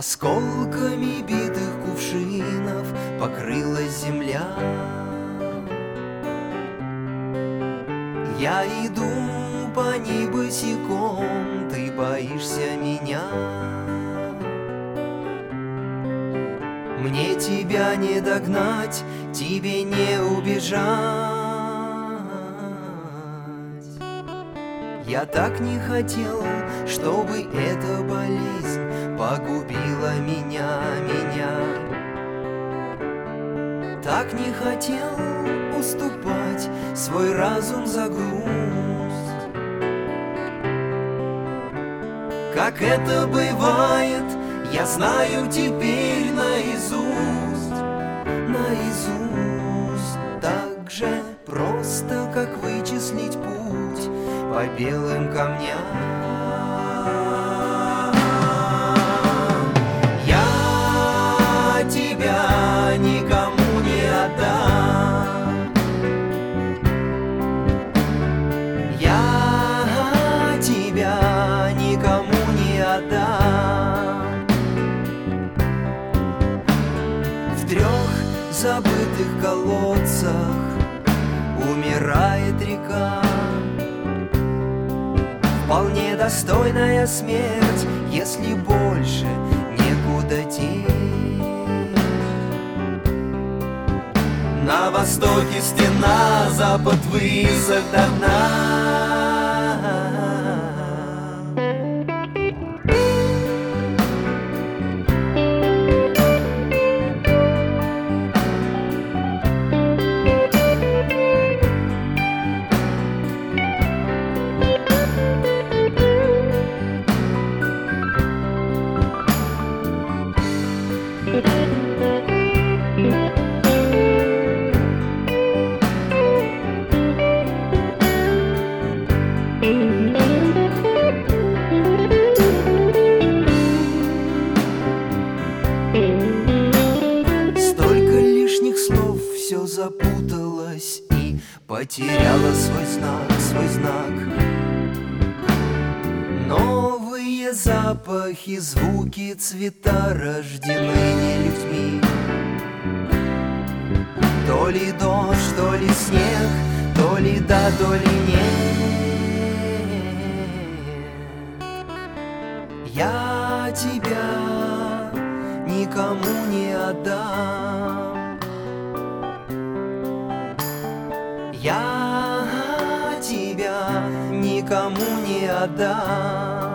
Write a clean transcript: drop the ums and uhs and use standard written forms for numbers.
Осколками битых кувшинов покрылась земля. Я иду по ней босиком, ты боишься меня. Мне тебя не догнать, тебе не убежать. Я так не хотел, чтобы эта болезнь погубила меня. Так не хотел уступать свой разум за грусть. Как это бывает, я знаю теперь наизусть. Так же просто, как вычислить путь по белым камням. Я тебя никому не отдам. Я тебя никому не отдам. В 3 забытых колодцах умирает река. Вполне достойная смерть, если больше некуда течь. На востоке стена, запад высох до дна. Столько лишних слов, все запуталось и потеряла свой знак. Новые запахи, звуки, цвета рождены не людьми. То ли дождь, то ли снег, то ли да, то ли нет. Я тебя никому не отдам. Я тебя никому не отдам.